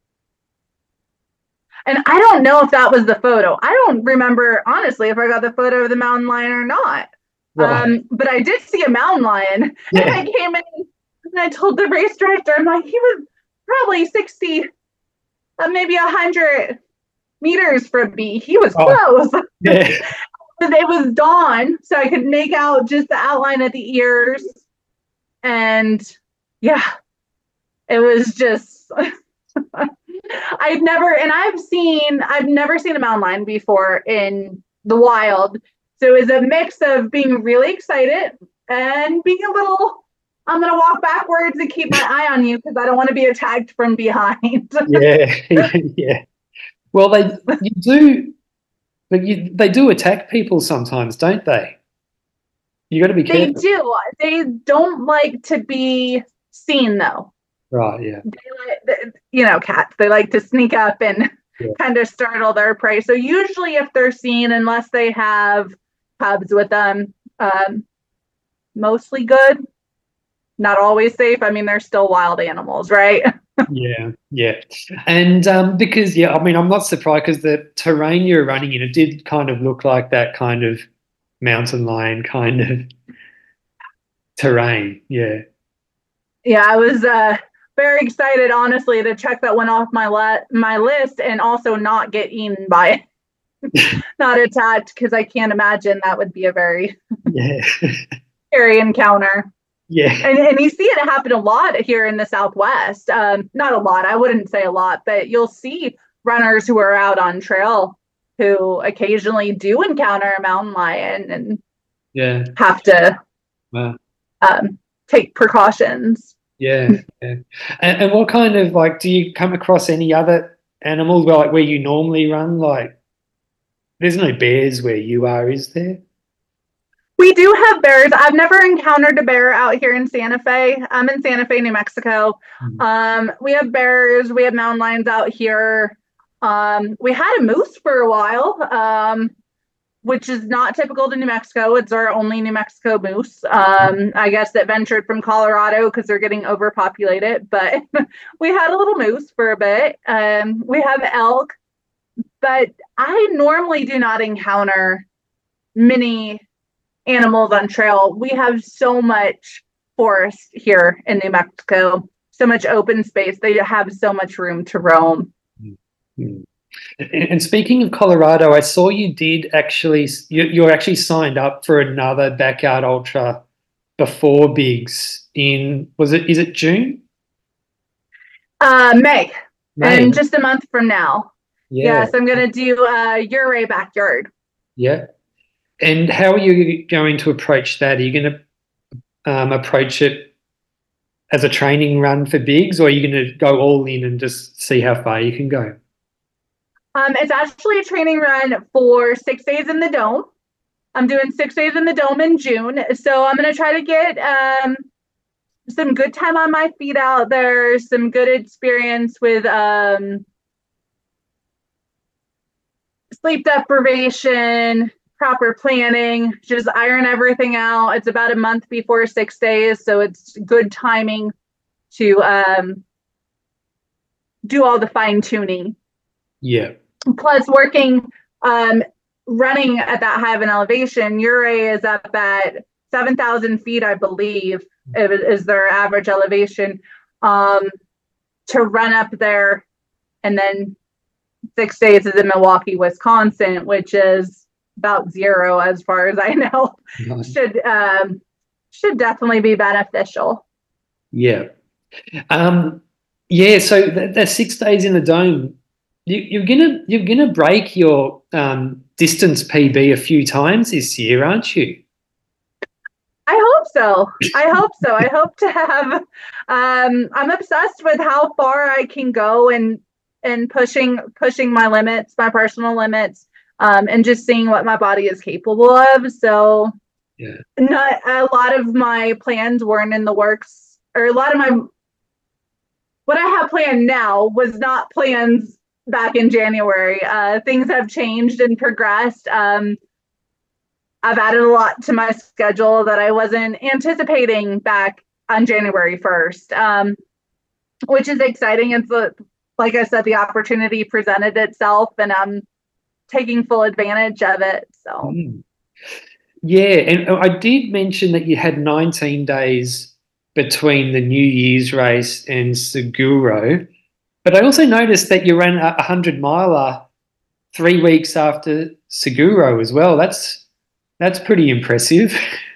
and I don't know if that was the photo. I don't remember, honestly, if I got the photo of the mountain lion or not. Right. Um, but I did see a mountain lion. Yeah. And I came in and I told the race director, I'm like, he was probably sixty, uh, maybe one hundred meters from me. He was oh. close. Yeah. But it was dawn, so I could make out just the outline of the ears. And yeah, it was just, I've never, and I've seen, I've never seen a mountain lion before in the wild. So it was a mix of being really excited and being a little, I'm going to walk backwards and keep my eye on you because I don't want to be attacked from behind. Yeah, yeah. Well, they you do, but you, they do attack people sometimes, don't they? You got to be careful. They do. They don't like to be seen, though. Right. Yeah. They, you know, cats. They like to sneak up and yeah. kind of startle their prey. So usually, if they're seen, unless they have cubs with them, um, mostly good. Not always safe. I mean, they're still wild animals, right? Yeah, yeah. And um, because, yeah, I mean, I'm not surprised because the terrain you're running in, it did kind of look like that kind of mountain lion kind of terrain. Yeah. Yeah, I was uh, very excited, honestly, to check that one off my le- my list and also not get eaten by it. Not attacked, because I can't imagine that would be a very yeah. scary encounter. Yeah. And, and you see it happen a lot here in the Southwest. Um, not a lot, I wouldn't say a lot, but you'll see runners who are out on trail who occasionally do encounter a mountain lion and yeah. have to wow. um, take precautions. Yeah. yeah. And, and what kind of, like, do you come across any other animals where, like, where you normally run? Like, there's no bears where you are, is there? We do have bears. I've never encountered a bear out here in Santa Fe. I'm in Santa Fe, New Mexico. Mm-hmm. Um, we have bears. We have mountain lions out here. Um, we had a moose for a while. Um, which is not typical to New Mexico. It's our only New Mexico moose. Um, I guess that ventured from Colorado because they're getting overpopulated, but we had a little moose for a bit. Um, we have elk, but I normally do not encounter many animals on trail. We have so much forest here in New Mexico, so much open space. They have so much room to roam. Mm-hmm. And speaking of Colorado, I saw you did actually, you, you're actually signed up for another Backyard Ultra before Bigs in, was it, is it June? Uh, May, May. and just a month from now. Yeah. Yes, I'm going to do uh, Ouray Backyard. Yeah. And how are you going to approach that? Are you going to um, approach it as a training run for Bigs, or are you going to go all in and just see how far you can go? Um, it's actually a training run for six days in the Dome. I'm doing six days in the Dome in June. So I'm going to try to get um, some good time on my feet out there, some good experience with um, sleep deprivation, proper planning, just iron everything out. It's about a month before six days. So it's good timing to um, do all the fine tuning. Yeah. Plus working, um, running at that high of an elevation, Ouray is up at seven thousand feet, I believe, is their average elevation. Um, to run up there, and then six days is in Milwaukee, Wisconsin, which is about zero as far as I know. Nice. Should um, should definitely be beneficial. Yeah. Um, yeah, so the, the six days in the Dome, you, you're gonna you're gonna break your um, distance P B a few times this year, aren't you? I hope so. I hope so. I hope to have. Um, I'm obsessed with how far I can go and and pushing pushing my limits, my personal limits, um, and just seeing what my body is capable of. So, yeah, not a lot of my plans weren't in the works, or a lot of my what I have planned now was not plans back in January. Uh, things have changed and progressed. Um, I've added a lot to my schedule that I wasn't anticipating back on January first, um, which is exciting. It's a, like I said, the opportunity presented itself, and I'm taking full advantage of it. So, mm. yeah, and I did mention that you had nineteen days between the New Year's race and Seguro, but I also noticed that you ran a hundred miler three weeks after Seguro as well. That's That's pretty impressive.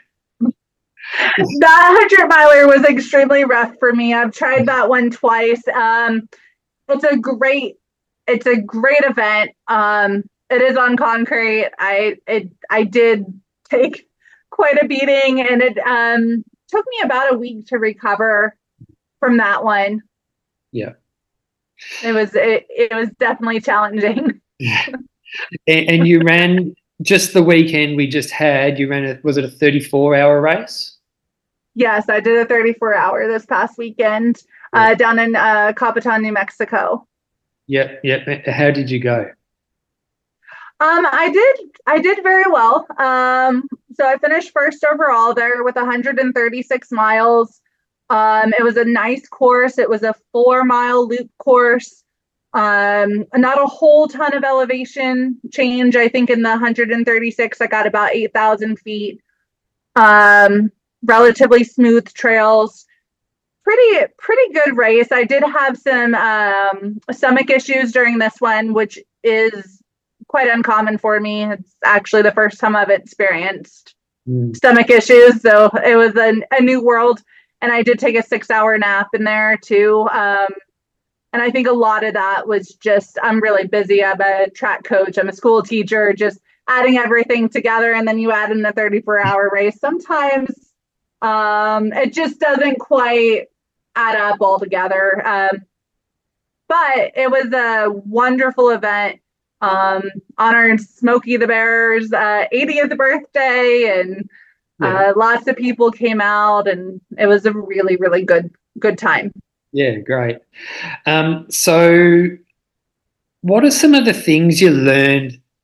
That hundred miler was extremely rough for me. I've tried that one twice. Um, it's a great, it's a great event. Um, it is on concrete. I it I did take quite a beating, and it um took me about a week to recover from that one. Yeah, it was it it was definitely challenging. Yeah, and, and you ran. Just the weekend we just had, you ran a, was it a thirty-four hour race? Yes, I did a thirty-four hour this past weekend, yeah. uh, down in uh, Capitan, New Mexico. Yeah, yeah. How did you go? Um, I did, I did very well. Um, so I finished first overall there with one hundred thirty-six miles. Um, it was a nice course. It was a four mile loop course. Um, not a whole ton of elevation change. I think in the one hundred thirty-six, I got about eight thousand feet. Um, relatively smooth trails. Pretty, pretty good race. I did have some um, stomach issues during this one, which is quite uncommon for me. It's actually the first time I've experienced mm. stomach issues. So it was a, a new world. And I did take a six hour nap in there too. Um, And I think a lot of that was just, I'm really busy. I'm a track coach. I'm a school teacher, just adding everything together. And then you add in the thirty-four hour race. Sometimes um, it just doesn't quite add up all together. Um, but it was a wonderful event. Um, honored Smokey the Bear's uh, eightieth birthday, and yeah. uh, lots of people came out, and it was a really, really good, good time. Yeah, great. Um, so what are some of the things you learned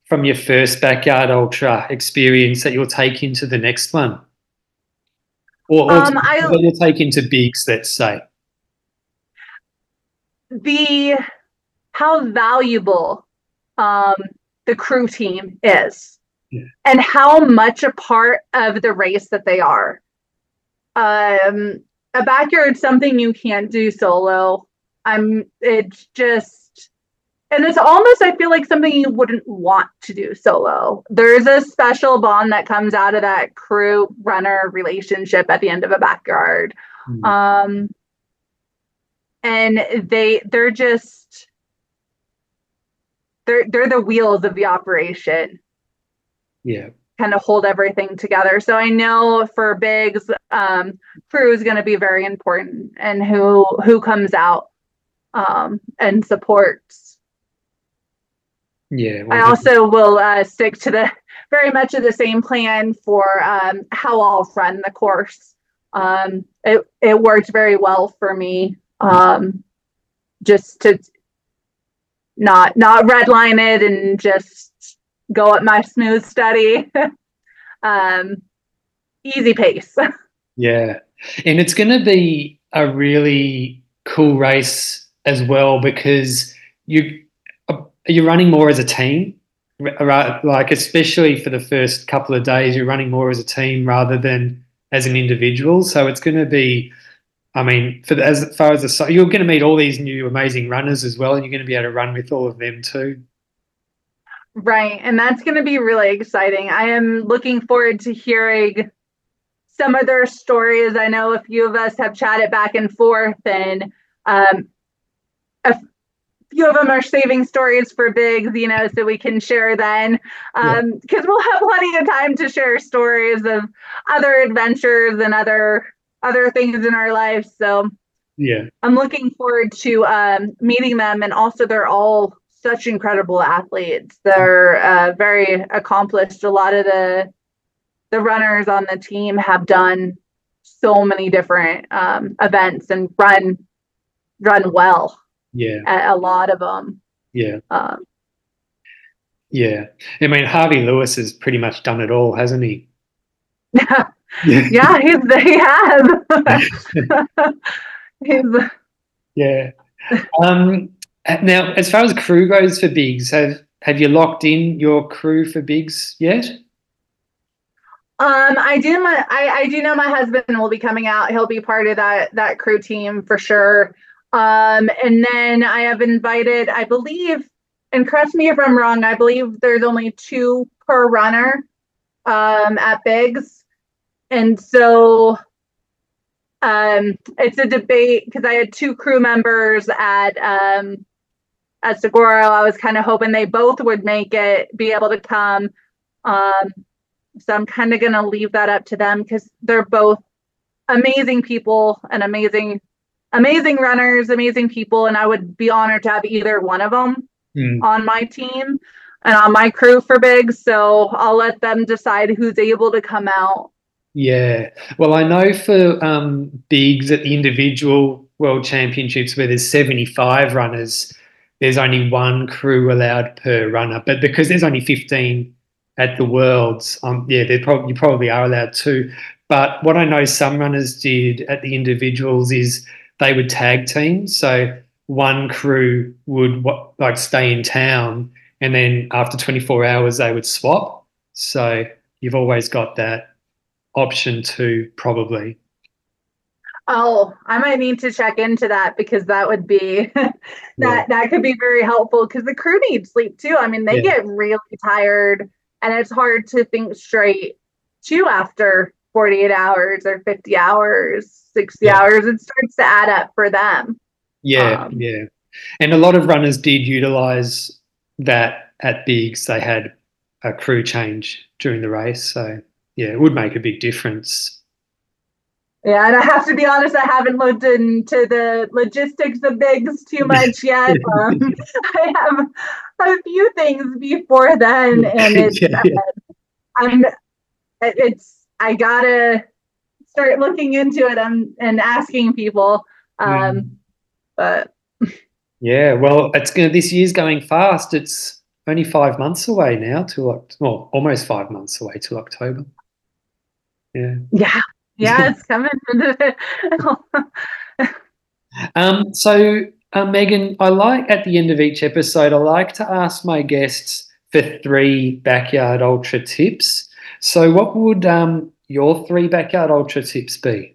from your first backyard ultra experience that you'll take into the next one, or, or Um, I that you'll take into bigs, let's say? the how valuable um, the crew team is, Yeah. and how much a part of the race that they are. Um, a backyard is something you can't do solo. I'm. It's just, and it's almost, I feel like, something you wouldn't want to do solo. There's a special bond that comes out of that crew runner relationship at the end of a backyard. Mm. Um, and they they're just they're they're the wheels of the operation. Yeah. Kind of hold everything together. So I know for bigs, um, crew is going to be very important, and who who comes out um, and supports. Yeah. I also will uh, stick to the very much of the same plan for um, how I'll run the course. Um, it it worked very well for me. Um, just to not not redline it and just go at my smooth steady. um, easy pace. Yeah. And it's going to be a really cool race as well, because you you're running more as a team, right? Like, especially for the first couple of days, you're running more as a team rather than as an individual. So it's going to be, I mean, for the, as far as the, you're going to meet all these new amazing runners as well, and you're going to be able to run with all of them too. Right. And that's going to be really exciting. I am looking forward to hearing some of their stories. I know a few of us have chatted back and forth, and um, a few of them are saving stories for bigs, you know, so we can share then. Um, because we'll have plenty of time to share stories of other adventures and other other things in our life. So yeah, I'm looking forward to um, meeting them. And also, they're all such incredible athletes. They're uh, very accomplished. A lot of the the runners on the team have done so many different um, events and run run well. Yeah, at a lot of them. Yeah, um, yeah. I mean, Harvey Lewis has pretty much done it all, hasn't he? yeah, he's he has. he's yeah. Um, now, as far as crew goes for bigs, have have you locked in your crew for bigs yet? Um, I do my I, I do know my husband will be coming out. He'll be part of that that crew team for sure. Um, and then I have invited, I believe, and correct me if I'm wrong, I believe there's only two per runner um, at bigs. And so um, it's a debate because I had two crew members at um, at Saguaro. I was kind of hoping they both would make it, be able to come. Um, so I'm kind of going to leave that up to them because they're both amazing people and amazing, amazing runners, amazing people. And I would be honored to have either one of them mm. on my team and on my crew for bigs. So I'll let them decide who's able to come out. Yeah. Well, I know for um, bigs at the individual world championships where there's seventy-five runners, there's only one crew allowed per runner. But because there's only fifteen at the Worlds, um, yeah, they probably you probably are allowed two. But what I know some runners did at the individuals is they would tag teams. So one crew would like stay in town, and then after twenty-four hours they would swap. So you've always got that option too, probably. Oh, I might need to check into that because that would be that yeah. that could be very helpful because the crew needs sleep too. I mean, they yeah. get really tired. And it's hard to think straight too after forty-eight hours or fifty hours, sixty yeah. hours. It starts to add up for them. Yeah, um, yeah. And a lot of runners did utilize that at bigs. They had a crew change during the race. So, yeah, it would make a big difference. Yeah, and I have to be honest, I haven't looked into the logistics of bigs too much yet. um, I have a few things before then, and it's yeah, yeah. Uh, I'm it's I gotta start looking into it and, and asking people. Um, mm. But yeah, well, it's gonna this year's going fast. It's only five months away now to, well, almost five months away to October. Yeah. Yeah. Yeah, it's coming. um, so, uh, Megan, I like at the end of each episode, I like to ask my guests for three backyard ultra tips. So, what would um, your three backyard ultra tips be?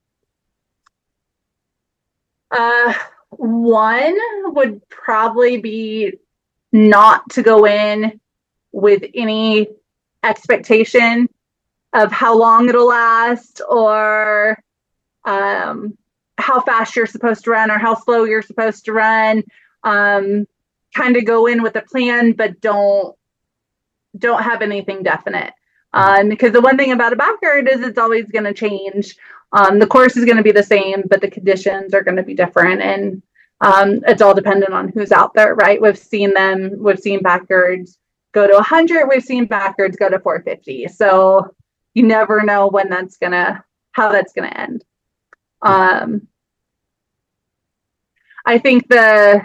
Uh, one would probably be not to go in with any expectation of how long it'll last or um, how fast you're supposed to run or how slow you're supposed to run. Um, kind of go in with a plan, but don't don't have anything definite. Um, because the one thing about a backyard is it's always going to change. Um, the course is going to be the same, but the conditions are going to be different, and um, it's all dependent on who's out there, right? We've seen them, we've seen backyards go to one hundred, we've seen backyards go to four fifty. So you never know when that's gonna, how that's gonna end. Um, I think the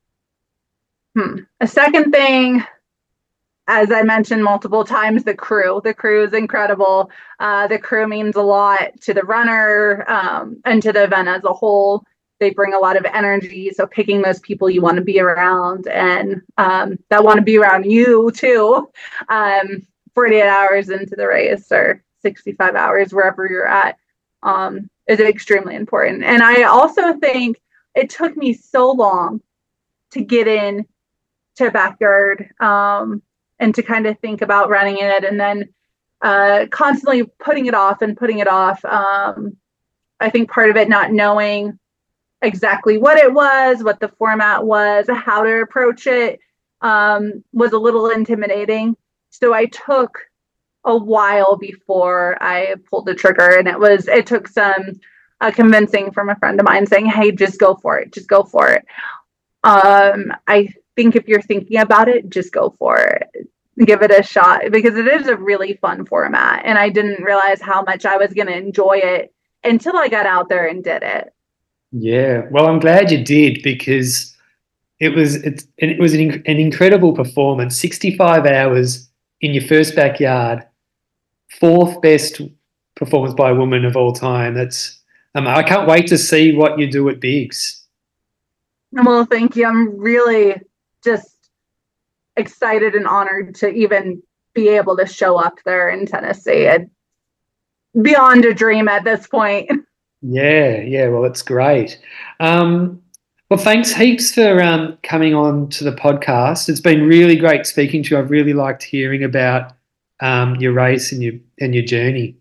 hmm, a second thing, as I mentioned multiple times, the crew. The crew is incredible. Uh, the crew means a lot to the runner um, and to the event as a whole. They bring a lot of energy. So picking those people you want to be around and um, that want to be around you too. Um, forty-eight hours into the race or sixty-five hours, wherever you're at, um, is extremely important. And I also think it took me so long to get in to backyard. Um, and to kind of think about running it and then uh, constantly putting it off and putting it off. Um, I think part of it not knowing exactly what it was, what the format was, how to approach it um, was a little intimidating. So I took a while before I pulled the trigger, and it was, it took some uh, convincing from a friend of mine saying, hey, just go for it. Just go for it. Um, I think if you're thinking about it, just go for it. Give it a shot because it is a really fun format. And I didn't realize how much I was going to enjoy it until I got out there and did it. Yeah. Well, I'm glad you did because it was it's, it was an, an incredible performance. sixty-five hours in your first backyard, fourth best performance by a woman of all time. That's um, I can't wait to see what you do at Biggs. Well, thank you. I'm really just excited and honored to even be able to show up there in Tennessee. It's beyond a dream at this point. Yeah, yeah. Well, it's great. Um, well, thanks heaps for um, coming on to the podcast. It's been really great speaking to you. I've really liked hearing about um, your race and your and your journey.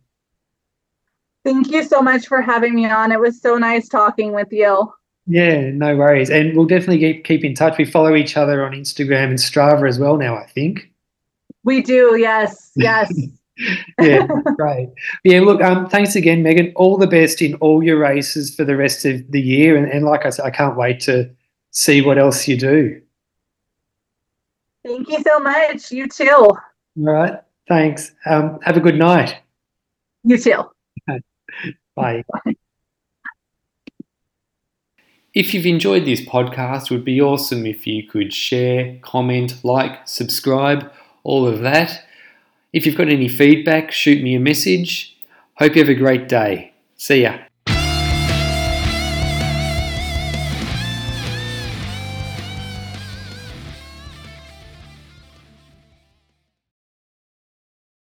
Thank you so much for having me on. It was so nice talking with you. Yeah, no worries. And we'll definitely keep, keep in touch. We follow each other on Instagram and Strava as well now, I think. We do, yes, yes. Yeah, great. Yeah, look, um, thanks again, Megan. All the best in all your races for the rest of the year. And, and like I said, I can't wait to see what else you do. Thank you so much. You too. All right, thanks. Um, have a good night. You too. Bye. If you've enjoyed this podcast, it would be awesome if you could share, comment, like, subscribe, all of that. If you've got any feedback, shoot me a message. Hope you have a great day. See ya.